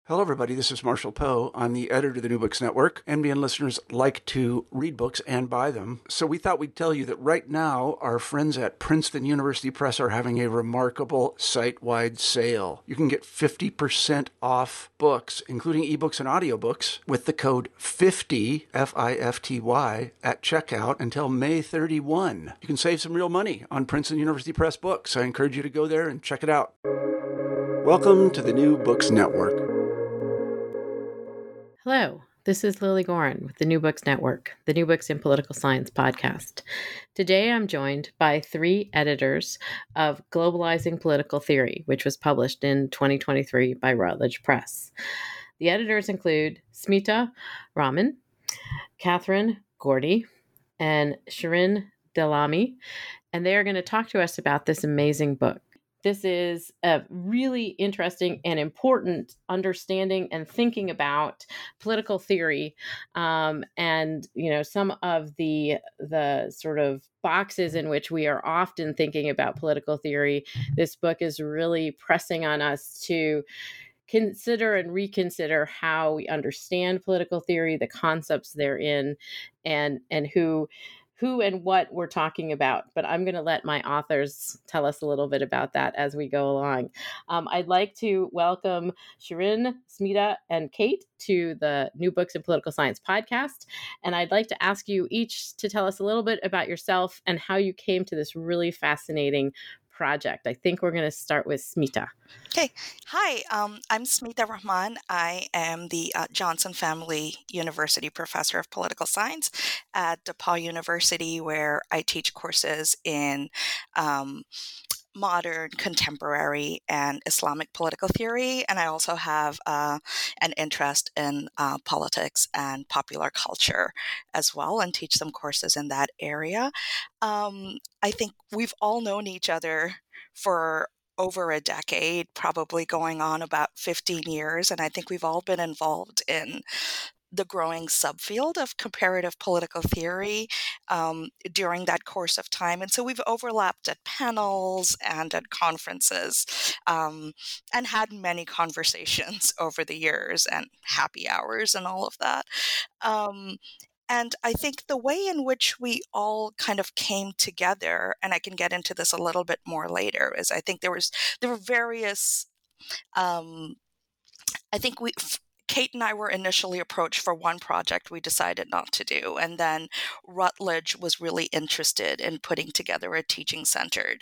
Hello, everybody. This is Marshall Poe. I'm the editor of the New Books Network. NBN listeners like to read books and buy them. So we thought we'd tell you that right now, our friends at Princeton University Press are having a remarkable site-wide sale. You can get 50% off books, including ebooks and audiobooks, with the code 50, F-I-F-T-Y, at checkout until May 31. You can save some real money on Princeton University Press books. I encourage you to go there and check it out. Welcome to the New Books Network. Hello, this is Lily Gorin with the New Books Network, the New Books in Political Science podcast. Today I'm joined by three editors of Globalizing Political Theory, which was published in 2023 by Routledge Press. The editors include Smita Raman, Catherine Gordy, and Shirin Delami, and they are going to talk to us about this amazing book. This is a really interesting and important understanding and thinking about political theory, and some of the sort of boxes in which we are often thinking about political theory. This book is really pressing on us to consider and reconsider how we understand political theory, the concepts therein, and who and what we're talking about. But I'm going to let my authors tell us a little bit about that as we go along. I'd like to welcome Shirin, Smita, and Kate to the New Books in Political Science podcast. And I'd like to ask you each to tell us a little bit about yourself and how you came to this really fascinating project. I think we're going to start with Smita. Okay. Hi, I'm Smita Rahman. I am the Johnson Family University Professor of Political Science at DePaul University, where I teach courses in modern, contemporary, and Islamic political theory. And I also have an interest in politics and popular culture as well, and teach some courses in that area. I think we've all known each other for over a decade, probably going on about 15 years. And I think we've all been involved in the growing subfield of comparative political theory during that course of time. And so we've overlapped at panels and at conferences and had many conversations over the years and happy hours and all of that. And I think the way in which we all kind of came together, and I can get into this a little bit more later, is I think there were various, I think Kate and I were initially approached for one project we decided not to do. And then Routledge was really interested in putting together a teaching-centered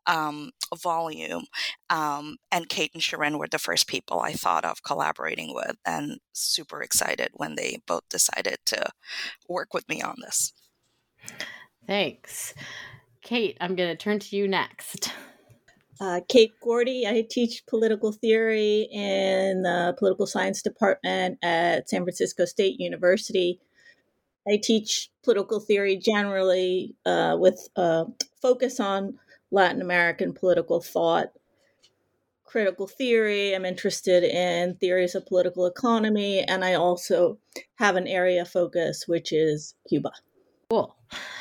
volume. And Kate and Shirin were the first people I thought of collaborating with, and super excited when they both decided to work with me on this. Thanks. Kate, I'm going to turn to you next. Kate Gordy. I teach political theory in the political science department at San Francisco State University. I teach political theory generally with a focus on Latin American political thought, critical theory. I'm interested in theories of political economy, and I also have an area focus, which is Cuba. Cool.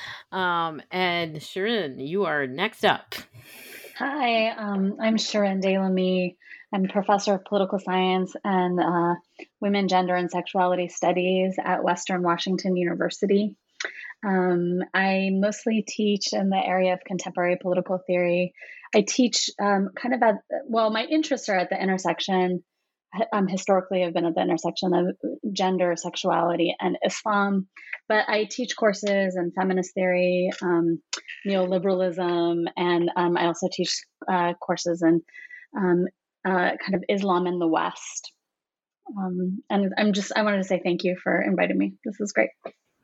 And Shirin, you are next up. Hi, I'm Shirin Delami. I'm a professor of political science and women, gender, and sexuality studies at Western Washington University. I mostly teach in the area of contemporary political theory. I teach my interests are at the intersection. Historically, I've been at the intersection of gender, sexuality, and Islam. But I teach courses in feminist theory, neoliberalism, and I also teach courses in kind of Islam in the West. And I wanted to say thank you for inviting me. This is great.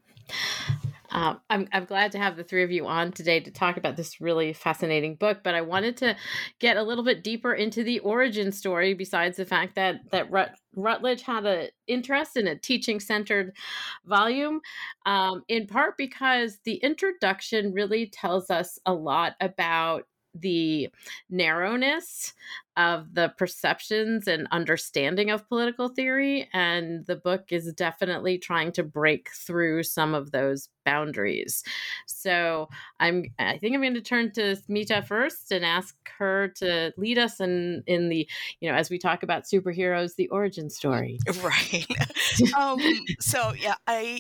I'm glad to have the three of you on today to talk about this really fascinating book, but I wanted to get a little bit deeper into the origin story, besides the fact that Routledge had an interest in a teaching-centered volume, in part because the introduction really tells us a lot about the narrowness of the perceptions and understanding of political theory. And the book is definitely trying to break through some of those boundaries. So I think I'm going to turn to Smita first and ask her to lead us in the, as we talk about superheroes, the origin story. Right. So yeah,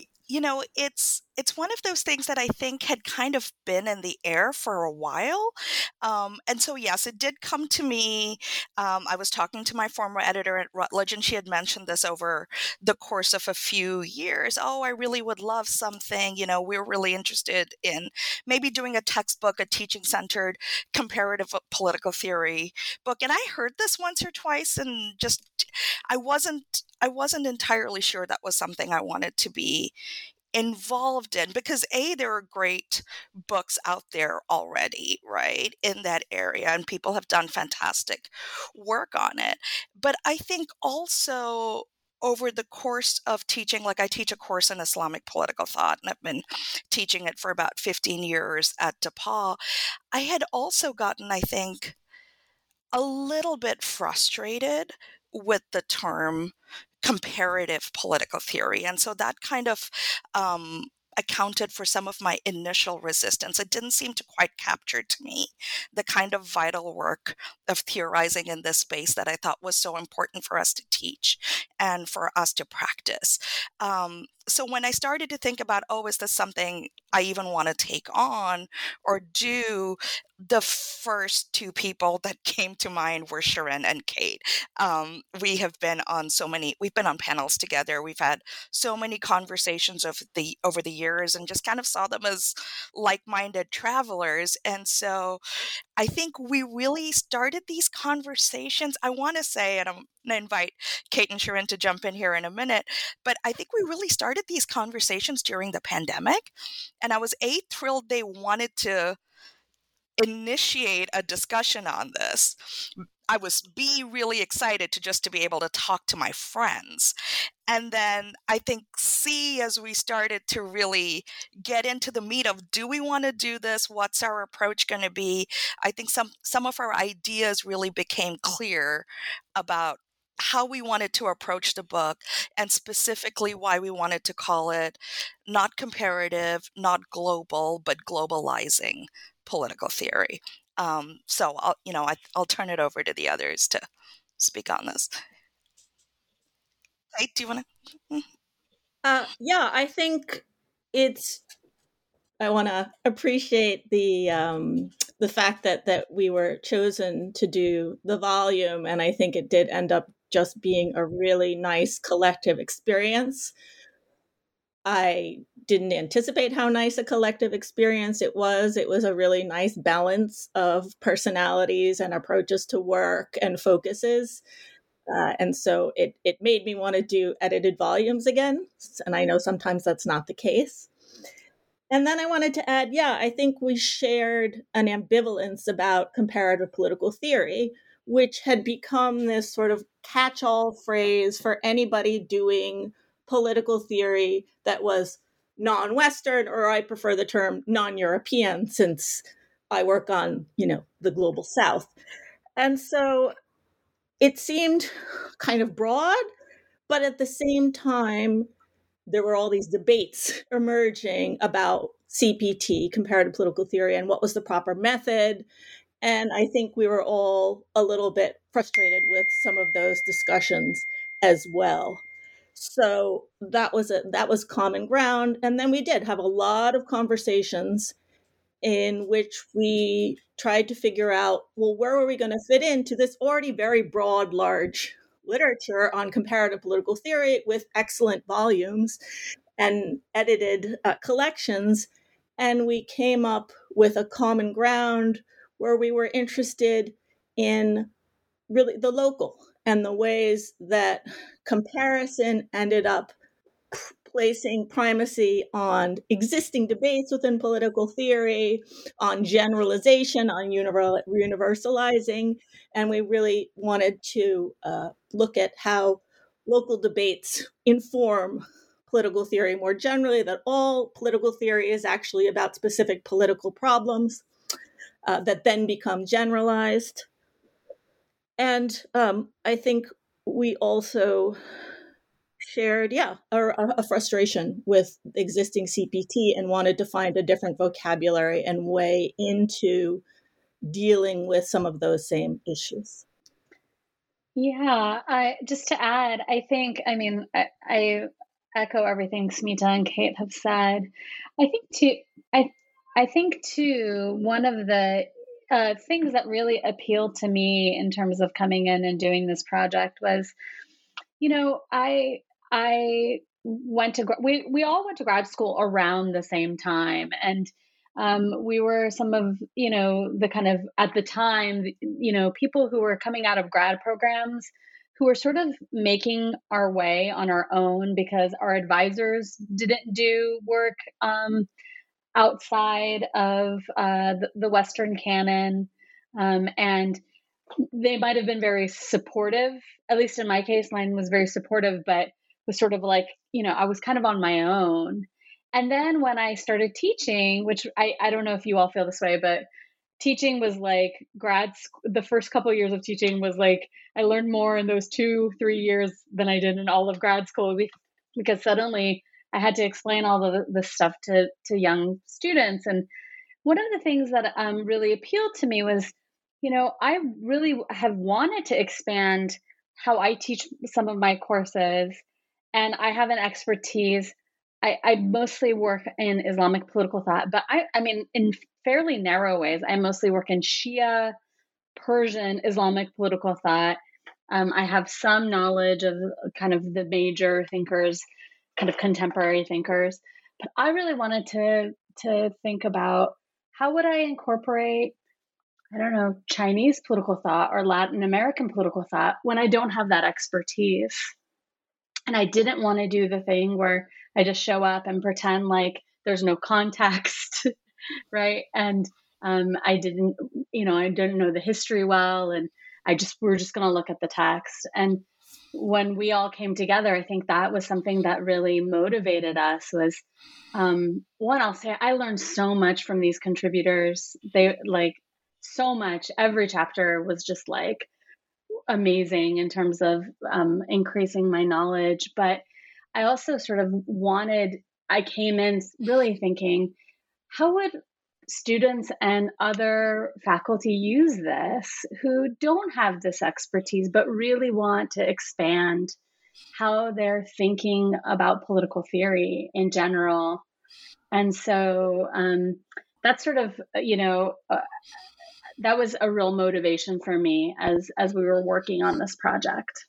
it's one of those things that I think had kind of been in the air for a while. And so, yes, it did come to me. I was talking to my former editor at Routledge, and she had mentioned this over the course of a few years. Oh, I really would love something. We're really interested in maybe doing a textbook, a teaching-centered comparative political theory book. And I heard this once or twice, and just I wasn't entirely sure that was something I wanted to be involved in, because there are great books out there already, right, in that area, and people have done fantastic work on it. But I think also over the course of teaching, like I teach a course in Islamic political thought, and I've been teaching it for about 15 years at DePaul, I had also gotten, I think, a little bit frustrated with the term comparative political theory. And so that kind of accounted for some of my initial resistance. It didn't seem to quite capture to me the kind of vital work of theorizing in this space that I thought was so important for us to teach and for us to practice. So when I started to think about, is this something I even want to take on or do, the first two people that came to mind were Shirin and Kate. We've been on panels together. We've had so many conversations over the years, and just kind of saw them as like-minded travelers. And so I think we really started these conversations, I want to say, and I'm going to invite Kate and Shirin to jump in here in a minute, but I think we really started these conversations during the pandemic. And I was thrilled they wanted to initiate a discussion on this. I was really excited to be able to talk to my friends. And then I think as we started to really get into the meat of, do we want to do this? What's our approach going to be? I think some of our ideas really became clear about how we wanted to approach the book, and specifically why we wanted to call it not comparative, not global, but globalizing political theory. So I'll turn it over to the others to speak on this. Hey, do you want to? Yeah, I think I want to appreciate the fact that we were chosen to do the volume, and I think it did end up just being a really nice collective experience. I didn't anticipate how nice a collective experience it was. It was a really nice balance of personalities and approaches to work and focuses. And so it made me want to do edited volumes again. And I know sometimes that's not the case. And then I wanted to add, I think we shared an ambivalence about comparative political theory, which had become this sort of catch-all phrase for anybody doing political theory that was non-Western, or I prefer the term non-European, since I work on, the global South. And so it seemed kind of broad, but at the same time, there were all these debates emerging about CPT, comparative political theory, and what was the proper method. And I think we were all a little bit frustrated with some of those discussions as well. So that was common ground. And then we did have a lot of conversations in which we tried to figure out, where were we going to fit into this already very broad, large literature on comparative political theory with excellent volumes and edited collections. And we came up with a common ground where we were interested in really the local and the ways that comparison ended up placing primacy on existing debates within political theory, on generalization, on universalizing. And we really wanted to look at how local debates inform political theory more generally, that all political theory is actually about specific political problems. that then become generalized. And I think we also shared, a frustration with existing CPT and wanted to find a different vocabulary and way into dealing with some of those same issues. Yeah, just to add, I echo everything Smita and Kate have said. I think too, one of the things that really appealed to me in terms of coming in and doing this project was, I went to we all went to grad school around the same time, and we were some of the kind of at the time people who were coming out of grad programs who were sort of making our way on our own because our advisors didn't do work outside of the Western canon, and they might have been very supportive. At least in my case, mine was very supportive, but was sort of like, I was kind of on my own. And then when I started teaching, which I don't know if you all feel this way, but teaching was like the first couple of years of teaching was like, I learned more in those 2-3 years than I did in all of grad school, because suddenly I had to explain all of this stuff to young students. And one of the things that really appealed to me was, I really have wanted to expand how I teach some of my courses, and I have an expertise. I mostly work in Islamic political thought, but I mean, in fairly narrow ways. I mostly work in Shia, Persian, Islamic political thought. I have some knowledge of kind of the major thinkers, kind of contemporary thinkers, but I really wanted to think about how would I incorporate, I don't know, Chinese political thought or Latin American political thought when I don't have that expertise. And I didn't want to do the thing where I just show up and pretend like there's no context, right? And I didn't know the history well, and we're just going to look at the text. And when we all came together, I think that was something that really motivated us. Was one, I'll say I learned so much from these contributors. They like so much. Every chapter was just like amazing in terms of increasing my knowledge. But I also sort of I came in really thinking, how would students and other faculty use this who don't have this expertise, but really want to expand how they're thinking about political theory in general? And so that's sort of, that was a real motivation for me as we were working on this project.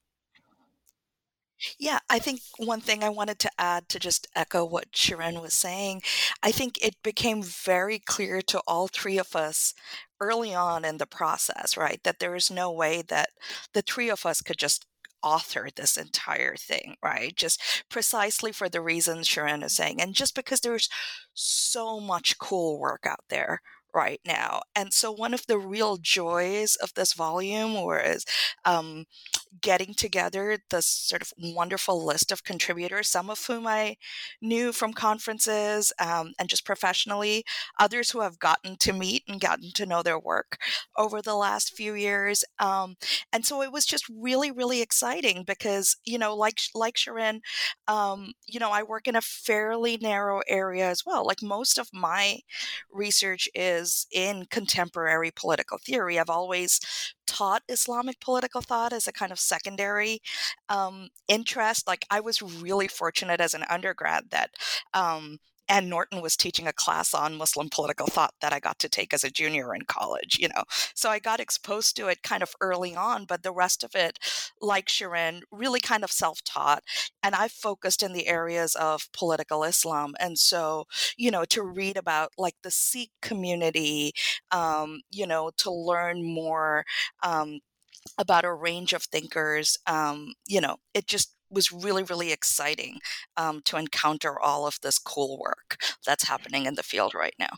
Yeah, I think one thing I wanted to add to just echo what Shirin was saying, I think it became very clear to all three of us early on in the process, right, that there is no way that the three of us could just author this entire thing, right? Just precisely for the reasons Shirin is saying, and just because there's so much cool work out there right now. And so one of the real joys of this volume was getting together this sort of wonderful list of contributors, some of whom I knew from conferences and just professionally, others who have gotten to meet and gotten to know their work over the last few years. And so it was just really, really exciting because, like Shirin, I work in a fairly narrow area as well. Like most of my research is in contemporary political theory. I've always taught Islamic political thought as a kind of secondary interest. Like I was really fortunate as an undergrad that Ann Norton was teaching a class on Muslim political thought that I got to take as a junior in college, So I got exposed to it kind of early on, but the rest of it, like Shirin, really kind of self-taught. And I focused in the areas of political Islam. And so, to read about like the Sikh community, to learn more about a range of thinkers, it just was really, really exciting to encounter all of this cool work that's happening in the field right now.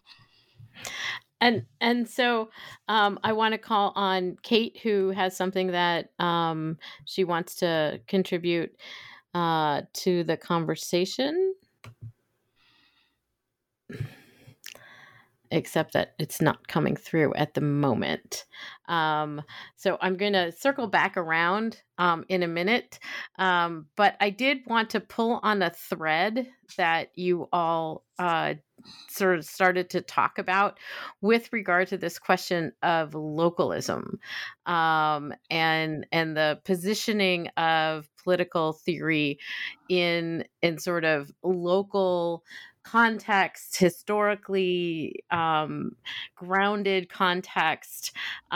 And so I want to call on Kate, who has something that she wants to contribute to the conversation. except that it's not coming through at the moment. So I'm going to circle back around in a minute. But I did want to pull on a thread that you all sort of started to talk about with regard to this question of localism, and the positioning of political theory in sort of local context, historically grounded context,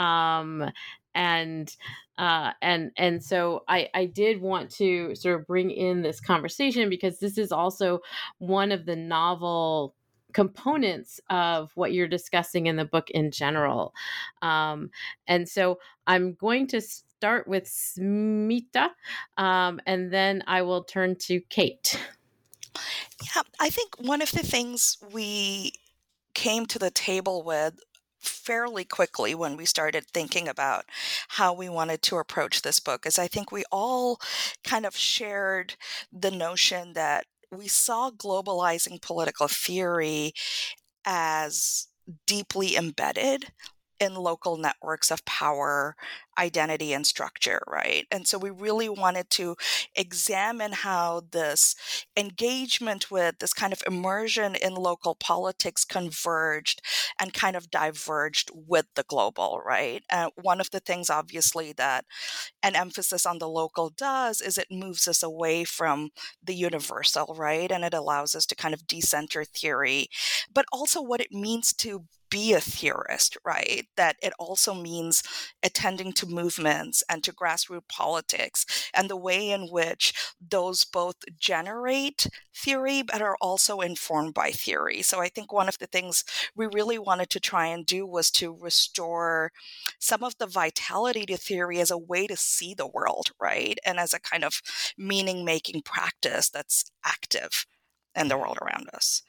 and so I did want to sort of bring in this conversation because this is also one of the novel components of what you're discussing in the book in general. And so I'm going to start with Smita, and then I will turn to Kate. Yeah, I think one of the things we came to the table with fairly quickly when we started thinking about how we wanted to approach this book is I think we all kind of shared the notion that we saw globalizing political theory as deeply embedded in local networks of power, identity, and structure, right? And so we really wanted to examine how this engagement with this kind of immersion in local politics converged and kind of diverged with the global, right? One of the things, obviously, that an emphasis on the local does is it moves us away from the universal, right? And it allows us to kind of decenter theory, but also what it means to be a theorist, right? That it also means attending to movements and to grassroots politics and the way in which those both generate theory but are also informed by theory. So I think one of the things we really wanted to try and do was to restore some of the vitality to theory as a way to see the world, right? And as a kind of meaning-making practice that's active in the world around us.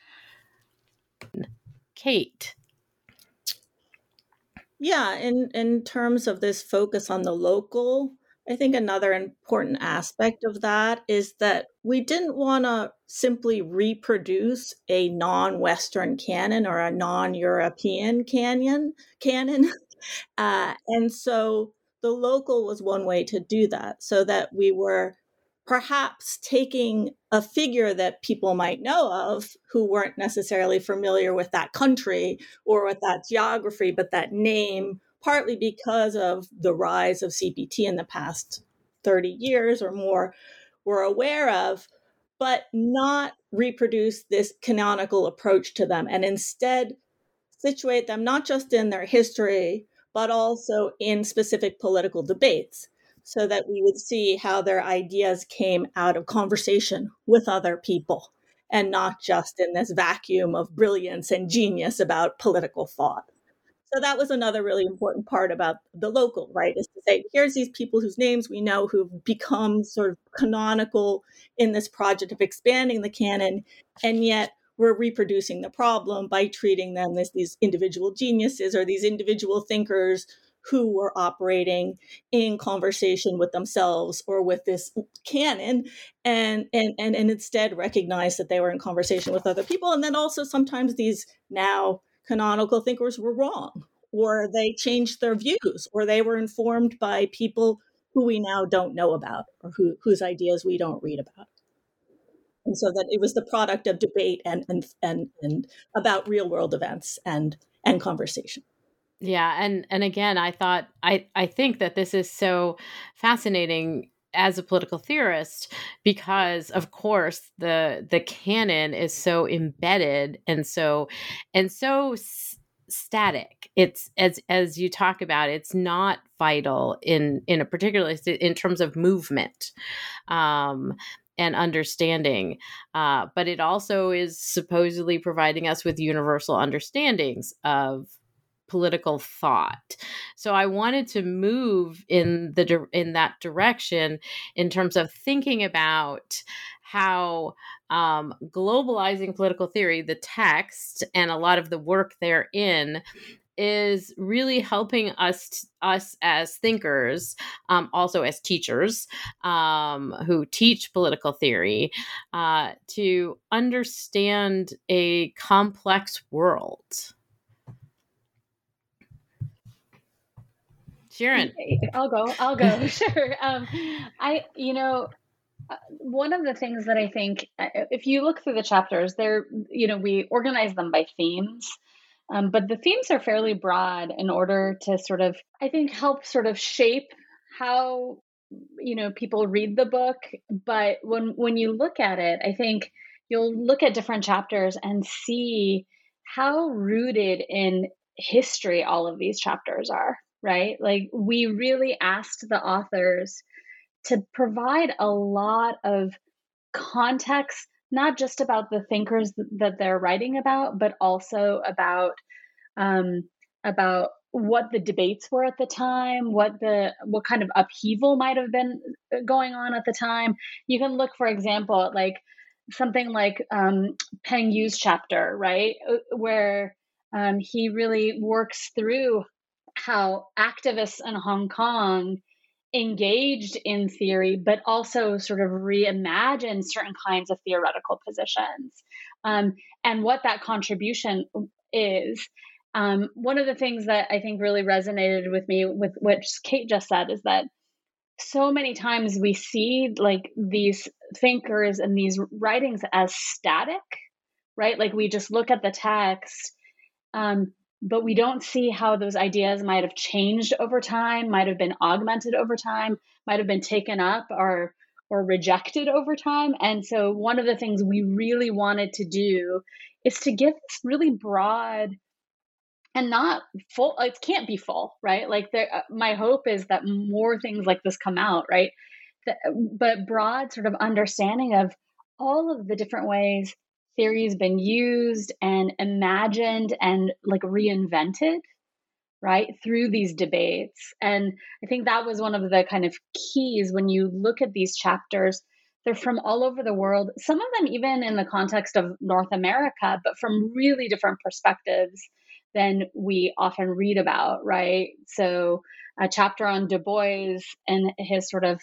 Kate. Yeah, in terms of this focus on the local, I think another important aspect of that is that we didn't want to simply reproduce a non-Western canon or a non-European canon. And so the local was one way to do that, so that we were perhaps taking a figure that people might know of who weren't necessarily familiar with that country or with that geography, but that name, partly because of the rise of CPT in the past 30 years or more, were aware of, but not reproduce this canonical approach to them, and instead situate them not just in their history, but also in specific political debates, so that we would see how their ideas came out of conversation with other people and not just in this vacuum of brilliance and genius about political thought. So that was another really important part about the local, right? Is to say, here's these people whose names we know who've become sort of canonical in this project of expanding the canon, and yet we're reproducing the problem by treating them as these individual geniuses or these individual thinkers who were operating in conversation with themselves or with this canon, and instead recognize that they were in conversation with other people. And then also sometimes these now canonical thinkers were wrong, or they changed their views, or they were informed by people who we now don't know about, or whose ideas we don't read about. And so that it was the product of debate and about real world events and conversation. Yeah, and again, I think that this is so fascinating as a political theorist because, of course, the canon is so embedded and so static. It's as you talk about, it's not vital in a particular in terms of movement. And understanding, but it also is supposedly providing us with universal understandings of political thought. So I wanted to move in that direction in terms of thinking about how globalizing political theory, the text, and a lot of the work therein is really helping us as thinkers, also as teachers who teach political theory, to understand a complex world. Sharon. I'll go. Sure. One of the things that I think, if you look through the chapters, we organize them by themes. But the themes are fairly broad in order to sort of, I think, help sort of shape how, people read the book. But when you look at it, I think you'll look at different chapters and see how rooted in history all of these chapters are, right? Like, we really asked the authors to provide a lot of context, not just about the thinkers that they're writing about, but also about what the debates were at the time, what kind of upheaval might have been going on at the time. You can look, for example, at like something like Peng Yu's chapter, right, where he really works through how activists in Hong Kong engaged in theory, but also sort of reimagined certain kinds of theoretical positions, and what that contribution is. One of the things that I think really resonated with me with what Kate just said is that so many times we see like these thinkers and these writings as static, right? Like, we just look at the text, but we don't see how those ideas might have changed over time, might have been augmented over time, might have been taken up or rejected over time. And so one of the things we really wanted to do is to give this really broad and not full, it can't be full, right? Like, my hope is that more things like this come out, right? But broad sort of understanding of all of the different ways theory has been used and imagined and like reinvented, right, through these debates. And I think that was one of the kind of keys when you look at these chapters. They're from all over the world, some of them even in the context of North America, but from really different perspectives than we often read about, right? So a chapter on Du Bois and his sort of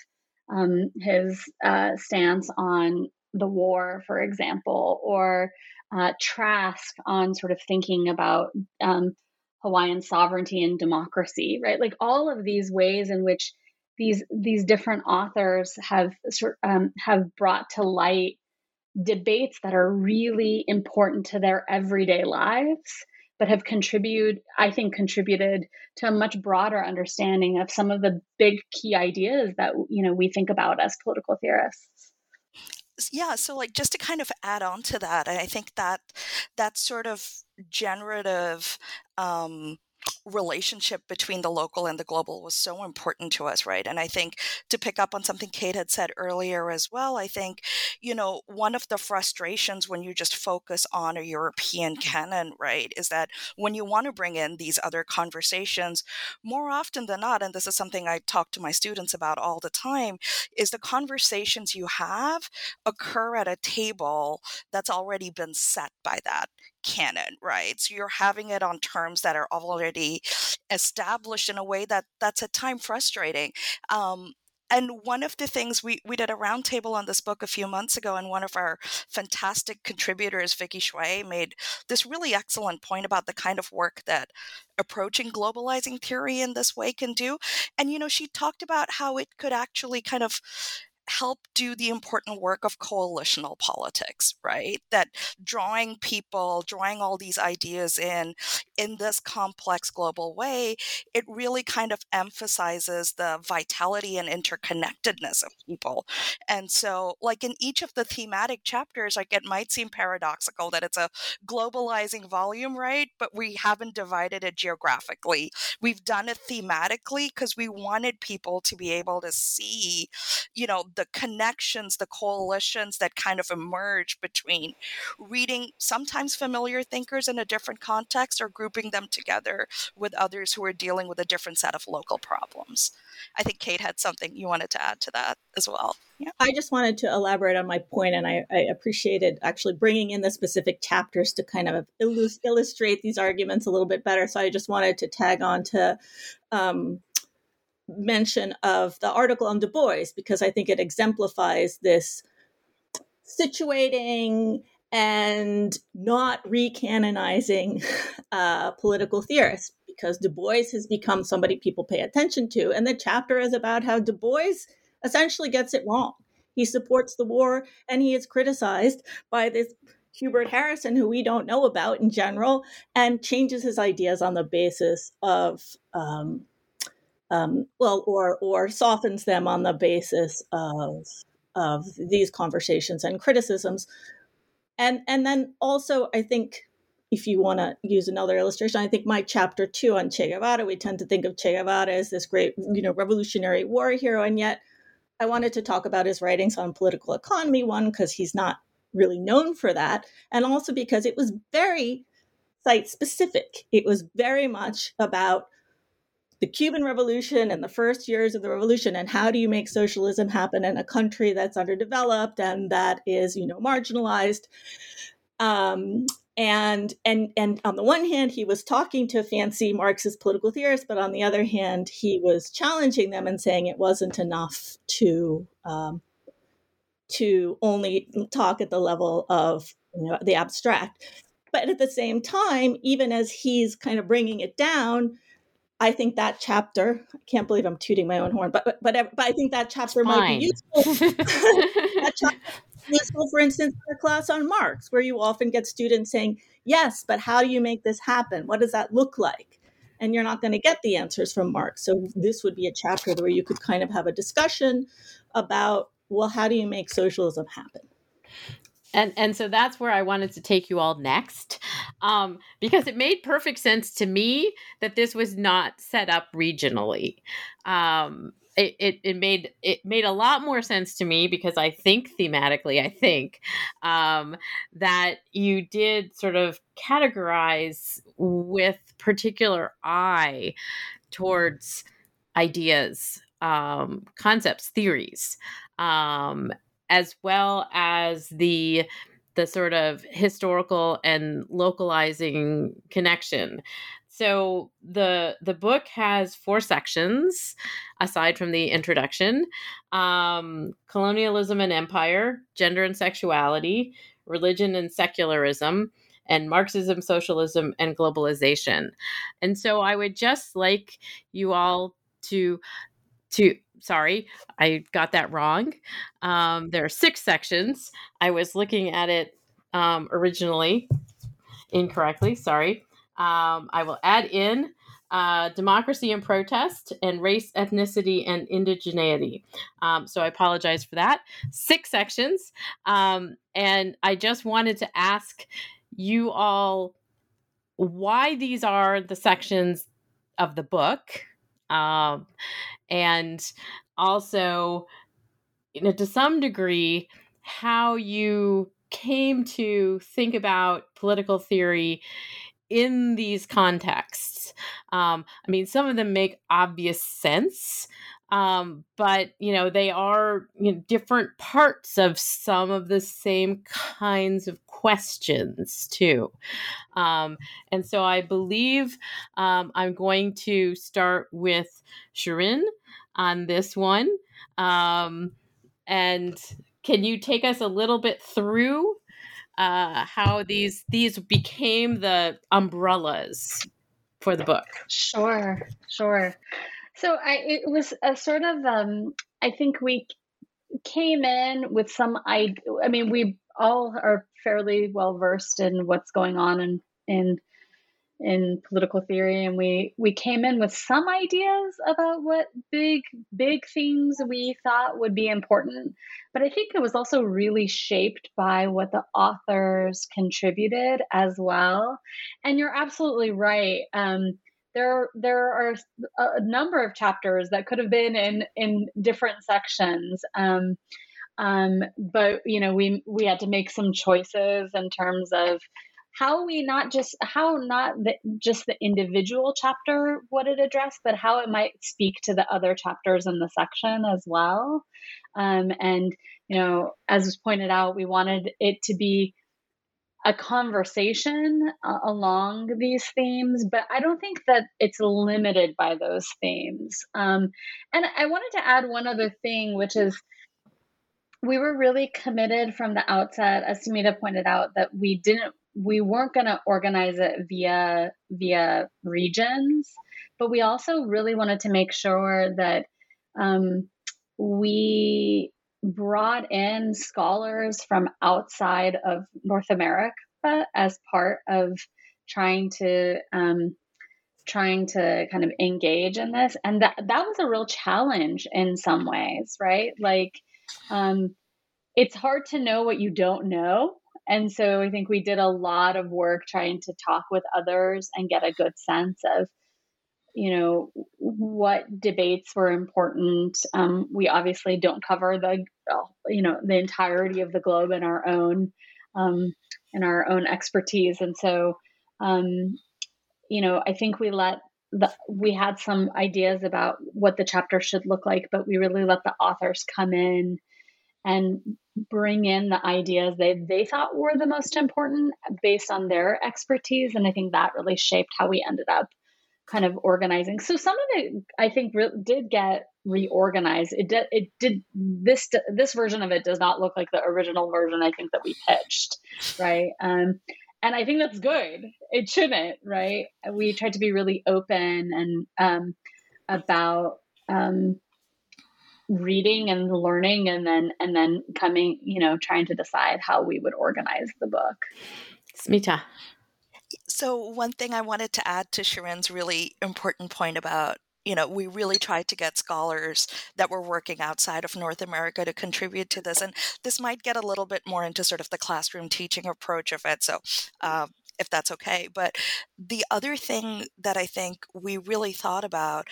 his stance on the war, for example, or Trask on sort of thinking about Hawaiian sovereignty and democracy, right? Like, all of these ways in which these different authors have brought to light debates that are really important to their everyday lives, but have contributed to a much broader understanding of some of the big key ideas that we think about as political theorists. Yeah, so like just to kind of add on to that, I think that sort of generative relationship between the local and the global was so important to us, right? And I think, to pick up on something Kate had said earlier as well, I think, one of the frustrations when you just focus on a European canon, right, is that when you want to bring in these other conversations, more often than not, and this is something I talk to my students about all the time, is the conversations you have occur at a table that's already been set by that canon, right? So you're having it on terms that are already established in a way that's at times frustrating. And one of the things we did a roundtable on this book a few months ago, and one of our fantastic contributors, Vicky Shui, made this really excellent point about the kind of work that approaching globalizing theory in this way can do. And, she talked about how it could actually kind of help do the important work of coalitional politics, right? That drawing all these ideas in this complex global way, it really kind of emphasizes the vitality and interconnectedness of people. And so, like, in each of the thematic chapters, like, it might seem paradoxical that it's a globalizing volume, right? But we haven't divided it geographically. We've done it thematically because we wanted people to be able to see, the connections, the coalitions that kind of emerge between reading sometimes familiar thinkers in a different context or grouping them together with others who are dealing with a different set of local problems. I think Kate had something you wanted to add to that as well. Yeah. I just wanted to elaborate on my point, and I appreciated actually bringing in the specific chapters to kind of illustrate these arguments a little bit better. So I just wanted to tag on to mention of the article on Du Bois, because I think it exemplifies this situating and not recanonizing political theorists. because Du Bois has become somebody people pay attention to. And the chapter is about how Du Bois essentially gets it wrong. He supports the war, and he is criticized by this Hubert Harrison, who we don't know about in general, and changes his ideas on the basis of, or softens them on the basis of these conversations and criticisms. And then also, I think, if you want to use another illustration, I think my chapter 2 on Che Guevara, we tend to think of Che Guevara as this great, Revolutionary War hero, and yet I wanted to talk about his writings on political economy, one, because he's not really known for that, and also because it was very site-specific. It was very much about the Cuban Revolution and the first years of the revolution, and how do you make socialism happen in a country that's underdeveloped and that is, marginalized. And on the one hand, he was talking to fancy Marxist political theorists, but on the other hand, he was challenging them and saying it wasn't enough to only talk at the level of the abstract. But at the same time, even as he's kind of bringing it down, I think that chapter, I can't believe I'm tooting my own horn, but I think that chapter might be useful. That chapter is useful, for instance, in a class on Marx, where you often get students saying, yes, but how do you make this happen? What does that look like? And you're not going to get the answers from Marx. So this would be a chapter where you could kind of have a discussion about, well, how do you make socialism happen? And so that's where I wanted to take you all next, because it made perfect sense to me that this was not set up regionally. It made a lot more sense to me because I think thematically, that you did sort of categorize with particular eye towards ideas, concepts, theories, as well as the sort of historical and localizing connection. So the book has 4 sections, aside from the introduction: colonialism and empire, gender and sexuality, religion and secularism, and Marxism, socialism, and globalization. And so I would just like you all to sorry, I got that wrong. There are 6 sections. I was looking at it originally incorrectly. Sorry. I will add in democracy and protest, and race, ethnicity, and indigeneity. So I apologize for that. 6 sections. And I just wanted to ask you all why these are the sections of the book. And also, to some degree, how you came to think about political theory in these contexts. Some of them make obvious sense, but they are different parts of some of the same kinds of questions too. And so I believe I'm going to start with Shirin on this one. And can you take us a little bit through how these became the umbrellas for the book? Sure. So it was a sort of, I think we came in with some idea. I mean, we all are fairly well versed in what's going on in political theory, and we came in with some ideas about what big themes we thought would be important. But I think it was also really shaped by what the authors contributed as well. And you're absolutely right. There are a number of chapters that could have been in different sections. But we had to make some choices in terms of how not just the individual chapter would it address, but how it might speak to the other chapters in the section as well. And as was pointed out, we wanted it to be a conversation along these themes, but I don't think that it's limited by those themes. And I wanted to add one other thing, which is we were really committed from the outset, as Sumita pointed out, that we didn't we weren't going to organize it via regions, but we also really wanted to make sure that we brought in scholars from outside of North America as part of trying to kind of engage in this. And that was a real challenge in some ways, right? Like, it's hard to know what you don't know. And so I think we did a lot of work trying to talk with others and get a good sense of, what debates were important. We obviously don't cover the entirety of the globe in our own expertise. And so, I think we had some ideas about what the chapter should look like, but we really let the authors come in and bring in the ideas they thought were the most important based on their expertise. And I think that really shaped how we ended up kind of organizing. So some of it, I think, did get reorganized. It did. This version of it does not look like the original version, I think, that we pitched, right? And I think that's good. It shouldn't, right? We tried to be really open and about reading and learning, and then coming, trying to decide how we would organize the book. Smita. So one thing I wanted to add to Shirin's really important point about, we really tried to get scholars that were working outside of North America to contribute to this. And this might get a little bit more into sort of the classroom teaching approach of it. So if that's okay. But the other thing that I think we really thought about,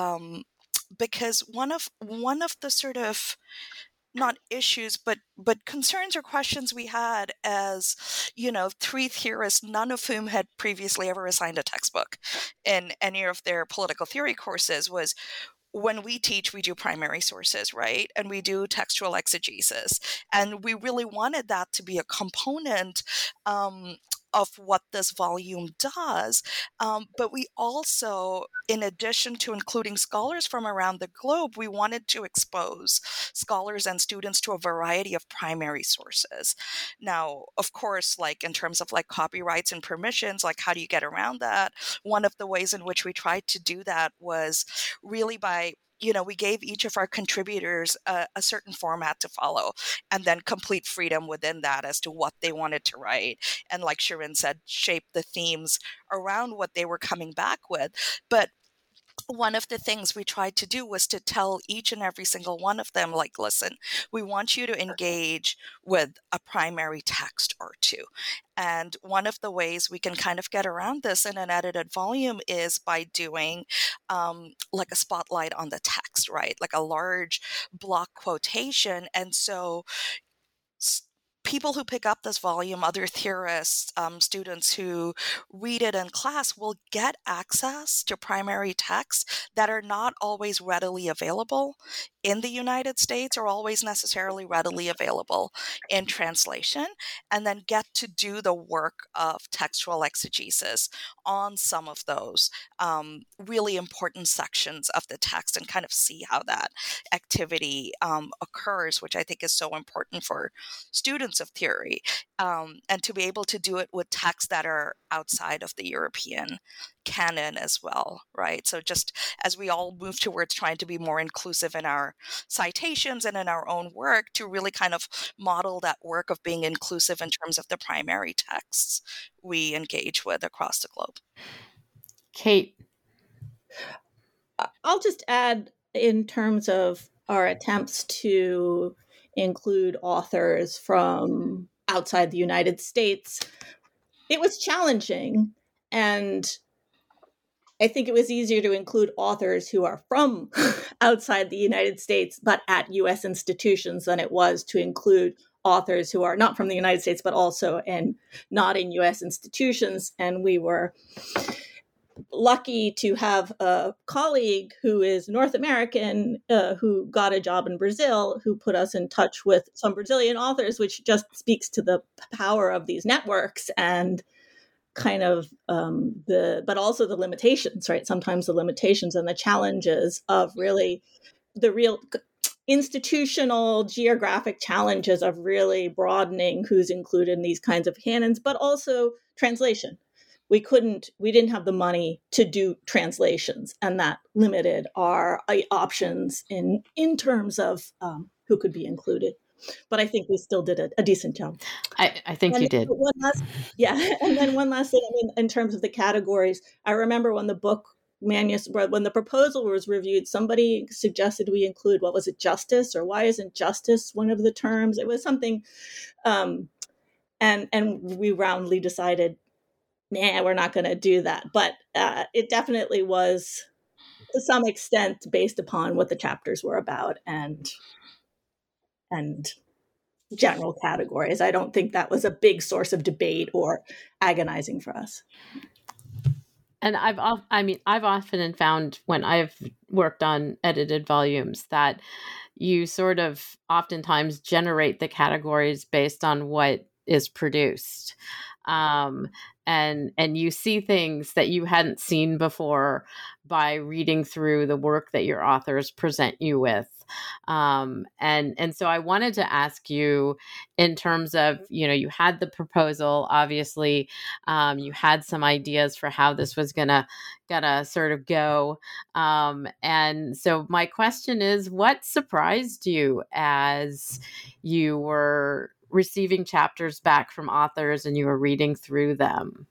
because one of the sort of not issues, but concerns or questions we had as, three theorists, none of whom had previously ever assigned a textbook in any of their political theory courses, was when we teach, we do primary sources, right? And we do textual exegesis. And we really wanted that to be a component of what this volume does. But we also, in addition to including scholars from around the globe, we wanted to expose scholars and students to a variety of primary sources. Now, of course, like in terms of like copyrights and permissions, like how do you get around that? One of the ways in which we tried to do that was really by we gave each of our contributors a certain format to follow, and then complete freedom within that as to what they wanted to write. And like Shirin said, shape the themes around what they were coming back with. But one of the things we tried to do was to tell each and every single one of them, like, listen, we want you to engage with a primary text or two. And one of the ways we can kind of get around this in an edited volume is by doing like a spotlight on the text, right? Like a large block quotation. And so people who pick up this volume, other theorists, students who read it in class will get access to primary texts that are not always readily available in the United States or always necessarily readily available in translation, and then get to do the work of textual exegesis on some of those really important sections of the text and kind of see how that activity occurs, which I think is so important for students of theory, and to be able to do it with texts that are outside of the European canon as well, right? So just as we all move towards trying to be more inclusive in our citations and in our own work, to really kind of model that work of being inclusive in terms of the primary texts we engage with across the globe. Kate. I'll just add, in terms of our attempts to include authors from outside the United States, it was challenging. And I think it was easier to include authors who are from outside the United States, but at U.S. institutions, than it was to include authors who are not from the United States, but also not in U.S. institutions. And we were lucky to have a colleague who is North American, who got a job in Brazil, who put us in touch with some Brazilian authors, which just speaks to the power of these networks and kind of but also the limitations, right? Sometimes the limitations and the challenges of really institutional geographic challenges of really broadening who's included in these kinds of canons, but also translation. We didn't have the money to do translations, and that limited our options in terms of who could be included. But I think we still did a decent job. I think you did. And then one last thing, in terms of the categories, I remember when the book when the proposal was reviewed, somebody suggested we include, what was it, justice, or why isn't justice one of the terms? It was something, and we roundly decided, nah, we're not going to do that. But it definitely was, to some extent, based upon what the chapters were about and general categories. I don't think that was a big source of debate or agonizing for us. And I've often found when I've worked on edited volumes that you sort of oftentimes generate the categories based on what is produced. And you see things that you hadn't seen before by reading through the work that your authors present you with. And so I wanted to ask you, in terms of, you had the proposal, obviously, you had some ideas for how this was gonna sort of go. And so my question is, what surprised you as you were receiving chapters back from authors and you were reading through them?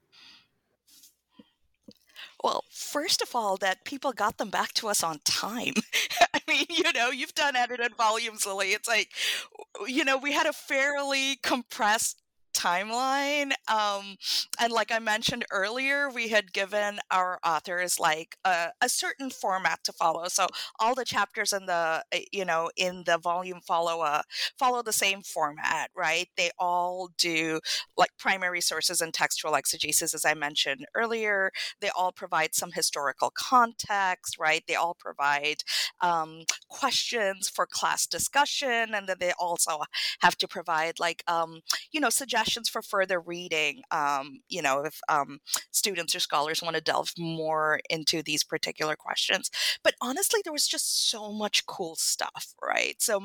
Well, first of all, that people got them back to us on time. I mean, you've done edited volumes, Lily. It's like, we had a fairly compressed timeline. And like I mentioned earlier, we had given our authors like a certain format to follow. So all the chapters in the, in the volume follow the same format, right? They all do like primary sources and textual exegesis, as I mentioned earlier. They all provide some historical context, right? They all provide questions for class discussion, and then they also have to provide like suggestions for further reading, if students or scholars want to delve more into these particular questions. But honestly, there was just so much cool stuff, right? So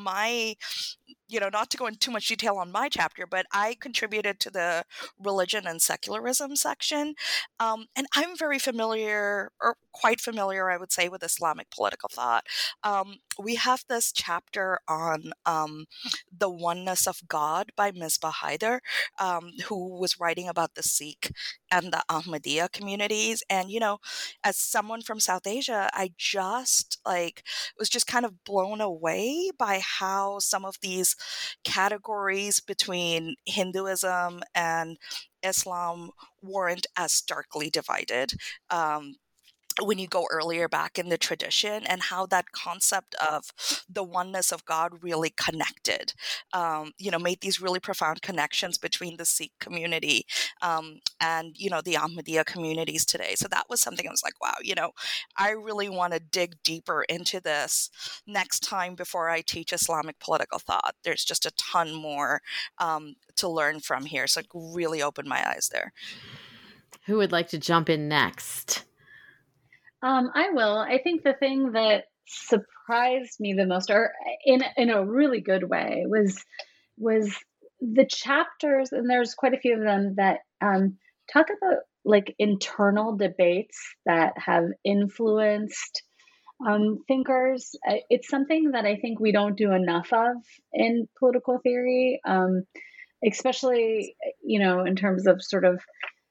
not to go into too much detail on my chapter, but I contributed to the religion and secularism section. And I'm very familiar, or quite familiar, I would say, with Islamic political thought. We have this chapter on the oneness of God by Misbah Haider, who was writing about the Sikh and the Ahmadiyya communities. And, as someone from South Asia, I just was just kind of blown away by how some of these categories between Hinduism and Islam weren't as starkly divided. When you go earlier back in the tradition, and how that concept of the oneness of God really connected, made these really profound connections between the Sikh community and, the Ahmadiyya communities today. So that was something I was like, wow, I really want to dig deeper into this next time before I teach Islamic political thought. There's just a ton more to learn from here. So it really opened my eyes there. Who would like to jump in next? I will. I think the thing that surprised me the most, or in a really good way, was the chapters, and there's quite a few of them that talk about like internal debates that have influenced thinkers. It's something that I think we don't do enough of in political theory, especially in terms of sort of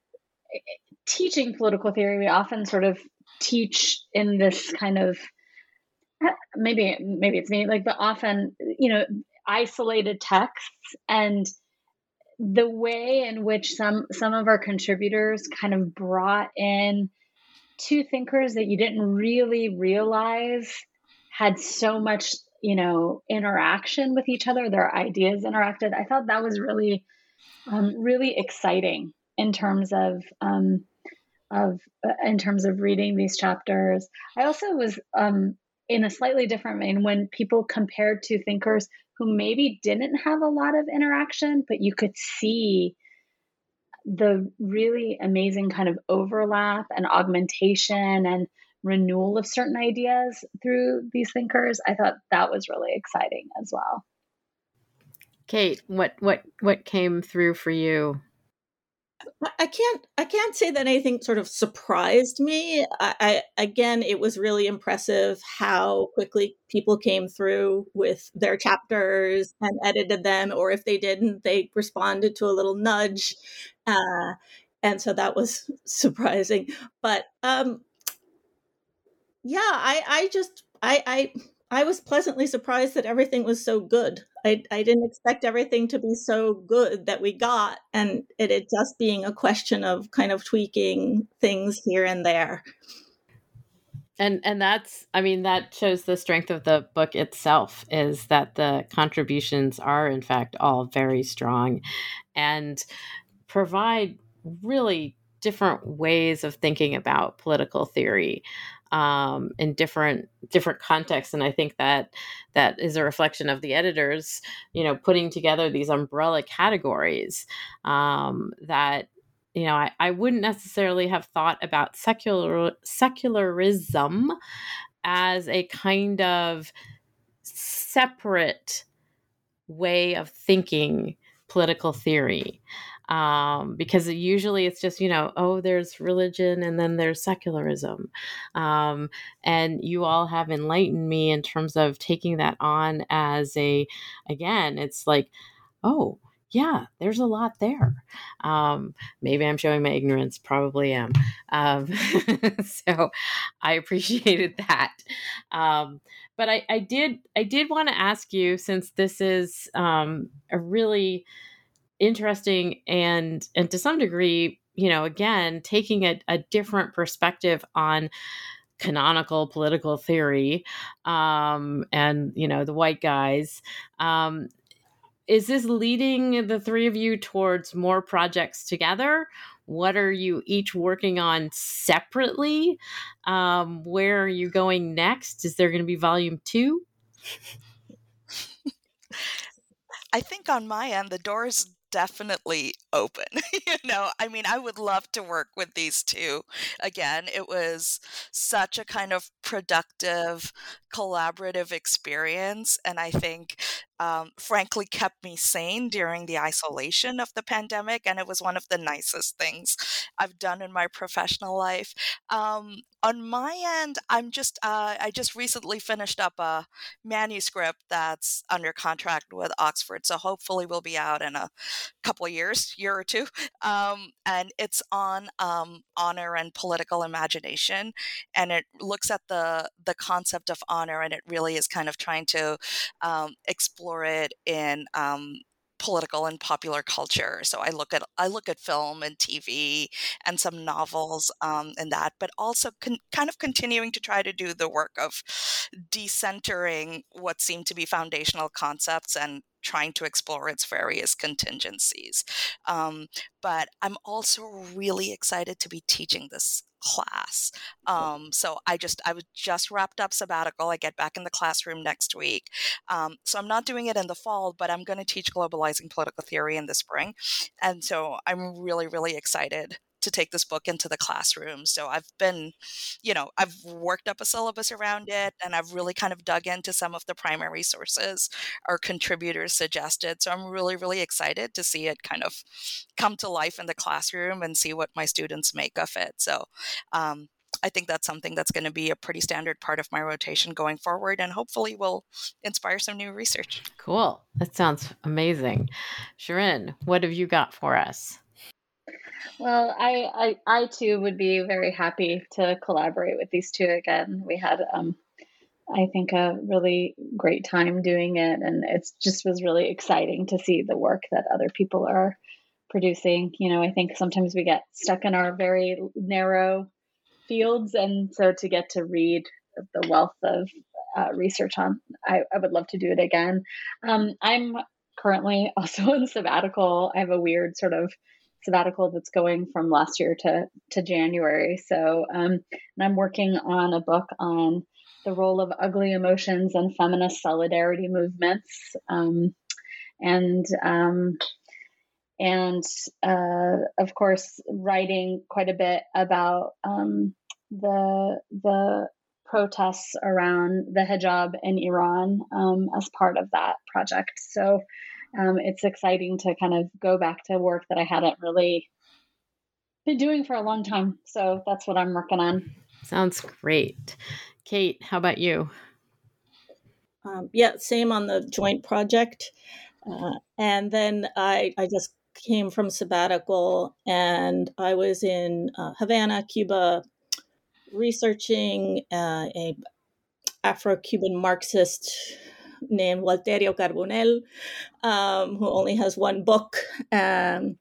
teaching political theory. We often sort of teach in this kind of, maybe it's me, but often, isolated texts, and the way in which some of our contributors kind of brought in two thinkers that you didn't really realize had so much, interaction with each other, their ideas interacted. I thought that was really, really exciting in terms of reading these chapters. I also was in a slightly different vein when people compared to thinkers who maybe didn't have a lot of interaction, but you could see the really amazing kind of overlap and augmentation and renewal of certain ideas through these thinkers, I thought that was really exciting as well. Kate, what came through for you? I can't say that anything sort of surprised me. I again, it was really impressive how quickly people came through with their chapters and edited them, or if they didn't, they responded to a little nudge, and so that was surprising. But yeah, I was pleasantly surprised that everything was so good. I didn't expect everything to be so good that we got, and it just being a question of kind of tweaking things here and there. And that's, I mean, that shows the strength of the book itself, is that the contributions are in fact all very strong and provide really different ways of thinking about political theory in different contexts. And I think that is a reflection of the editors, putting together these umbrella categories that I wouldn't necessarily have thought about secularism as a kind of separate way of thinking political theory. Because usually it's just, there's religion and then there's secularism. And you all have enlightened me in terms of taking that on as again, it's like, oh, yeah, there's a lot there. Maybe I'm showing my ignorance, probably am. So I appreciated that. But I did want to ask you, since this is a really interesting and to some degree, again, taking a different perspective on canonical political theory, and the white guys. Is this leading the three of you towards more projects together? What are you each working on separately? Where are you going next? Is there going to be volume 2? I think on my end, the door's definitely open. I mean, I would love to work with these two. Again, it was such a kind of productive, collaborative experience. And I think, frankly, kept me sane during the isolation of the pandemic. And it was one of the nicest things I've done in my professional life. On my end, I just recently finished up a manuscript that's under contract with Oxford. So hopefully we'll be out in a couple of year or two. And it's on honor and political imagination. And it looks at the concept of honor, and it really is kind of trying to explore it in political and popular culture. So I look at film and TV and some novels in that, but also kind of continuing to try to do the work of decentering what seem to be foundational concepts and trying to explore its various contingencies. But I'm also really excited to be teaching this class. So I was just wrapped up sabbatical. I get back in the classroom next week. So I'm not doing it in the fall, but I'm going to teach globalizing political theory in the spring. And so I'm really, really excited to take this book into the classroom. So I've been, I've worked up a syllabus around it, and I've really kind of dug into some of the primary sources our contributors suggested. So I'm really, really excited to see it kind of come to life in the classroom and see what my students make of it. So I think that's something that's going to be a pretty standard part of my rotation going forward, and hopefully will inspire some new research. Cool. That sounds amazing. Shirin, what have you got for us? Well, I too would be very happy to collaborate with these two again. We had, I think, a really great time doing it, and it just was really exciting to see the work that other people are producing. I think sometimes we get stuck in our very narrow fields, and so to get to read the wealth of research on, I would love to do it again. I'm currently also in sabbatical. I have a weird sort of sabbatical that's going from last year to January. So, and I'm working on a book on the role of ugly emotions and feminist solidarity movements, and of course, writing quite a bit about the protests around the hijab in Iran as part of that project. So it's exciting to kind of go back to work that I hadn't really been doing for a long time. So that's what I'm working on. Sounds great. Kate, how about you? Yeah, same on the joint project. And then I just came from sabbatical, and I was in Havana, Cuba, researching a Afro-Cuban Marxist named Walterio Carbonell, who only has one book. And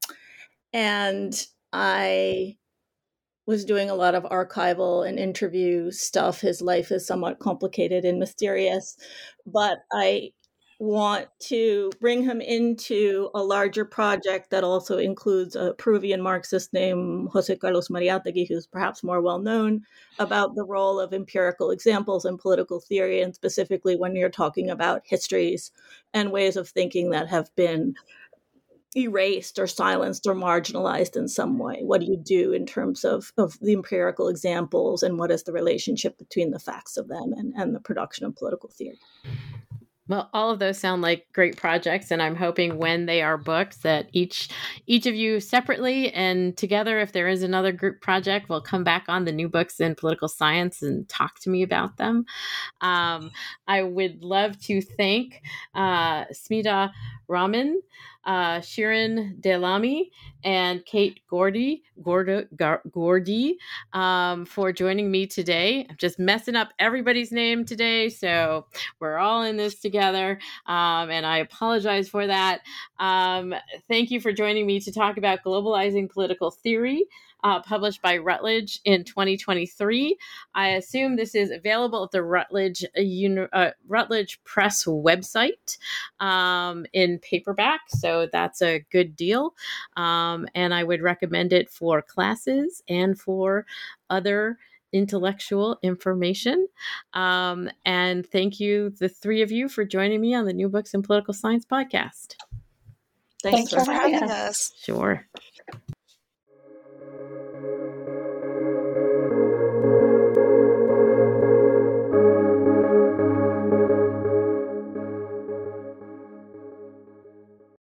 I was doing a lot of archival and interview stuff. His life is somewhat complicated and mysterious, but I want to bring him into a larger project that also includes a Peruvian Marxist named Jose Carlos Mariátegui, who's perhaps more well known, about the role of empirical examples in political theory, and specifically when you're talking about histories and ways of thinking that have been erased or silenced or marginalized in some way. What do you do in terms of the empirical examples, and what is the relationship between the facts of them and the production of political theory? Well, all of those sound like great projects, and I'm hoping when they are booked that each of you separately and together, if there is another group project, will come back on the New Books in Political Science and talk to me about them. I would love to thank Smita Raman, Shirin Delami, and Kate Gordy for joining me today. I'm just messing up everybody's name today, so we're all in this together, and I apologize for that. Thank you for joining me to talk about globalizing political theory, published by Routledge in 2023. I assume this is available at the Routledge Press website in paperback, so that's a good deal. And I would recommend it for classes and for other intellectual information. And thank you, the three of you, for joining me on the New Books in Political Science podcast. Thanks for having us. Sure.